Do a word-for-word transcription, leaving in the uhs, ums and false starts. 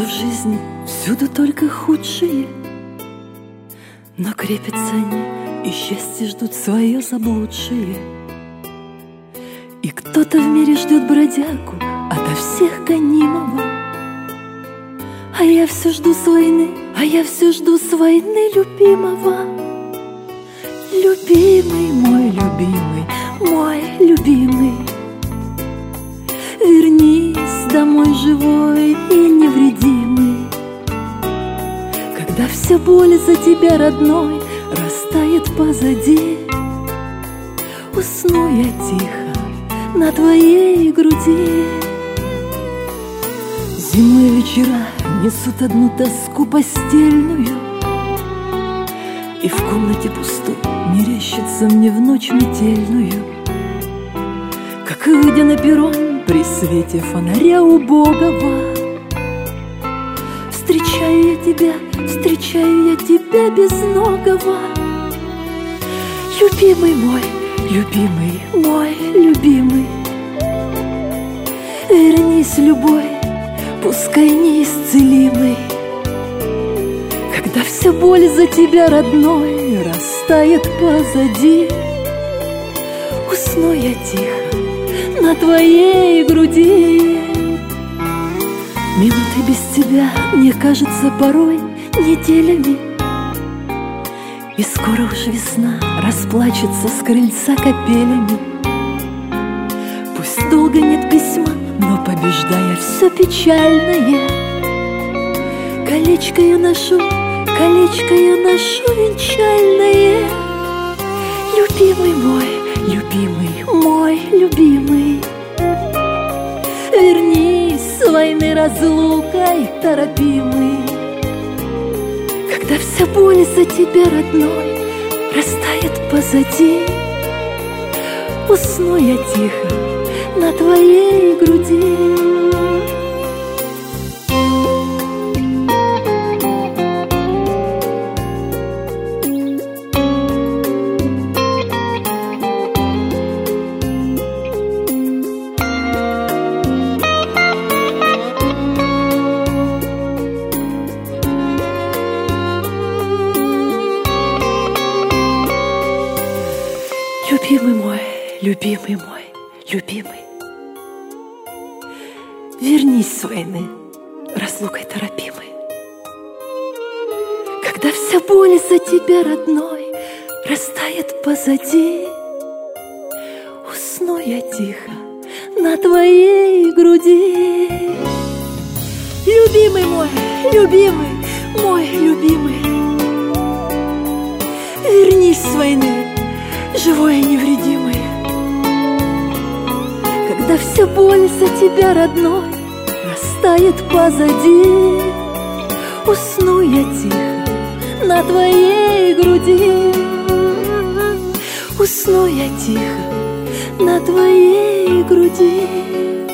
жизни всюду только худшие, но крепятся они и счастье ждут свое заблудшие. И кто-то в мире ждет бродягу ото всех гонимого, а я все жду с войны, а я все жду с войны любимого. Любимый мой, любимый, мой любимый, вернись домой живой и невредимый. Когда вся боль за тебя, родной, растает позади, усну я тихо на твоей груди. Зимние вечера несут одну тоску постельную, и в комнате пустой мерещится мне в ночь метельную, как выйдя на перрон при свете фонаря убогого, встречаю я тебя, встречаю я тебя безногого. Любимый мой, любимый мой, любимый, вернись, любой, пускай неисцелимый. Когда вся боль за тебя, родной, растает позади, усну я тихо на твоей груди. Минуты без тебя мне кажется порой неделями, и скоро уж весна расплачется с крыльца капелями. Пусть долго нет письма, но побеждая все печальное, колечко я ношу, колечко я ношу венчальное. Любимый мой, любимый мой, любимый, вернись с войны разлукой торопимый. Когда вся боль за тебя, родной, растает позади, усну я тихо на твоей груди. Любимый мой, любимый мой, любимый, вернись с войны разлукой торопимой. Когда вся боль за тебя, родной, растает позади, усну я тихо на твоей груди. Любимый мой, любимый, мой любимый, вернись с войны живой и невредимый. Когда вся боль за тебя, родной, растает позади, усну я тихо на твоей груди. Усну я тихо на твоей груди.